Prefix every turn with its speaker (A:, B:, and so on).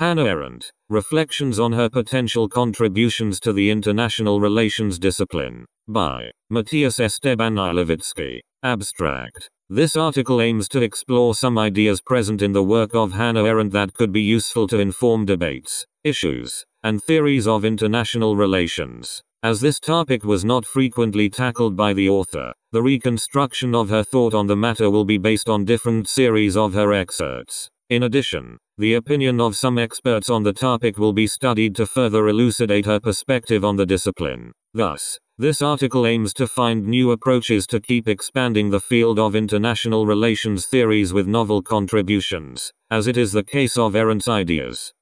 A: Hannah Arendt, Reflections on Her Potential Contributions to the International Relations Discipline, by Matthias Esteban Ilevitsky. Abstract. This article aims to explore some ideas present in the work of Hannah Arendt that could be useful to inform debates, issues, and theories of international relations. As this topic was not frequently tackled by the author, the reconstruction of her thought on the matter will be based on different series of her excerpts. In addition, the opinion of some experts on the topic will be studied to further elucidate her perspective on the discipline. Thus, this article aims to find new approaches to keep expanding the field of international relations theories with novel contributions, as it is the case of Arendt's ideas.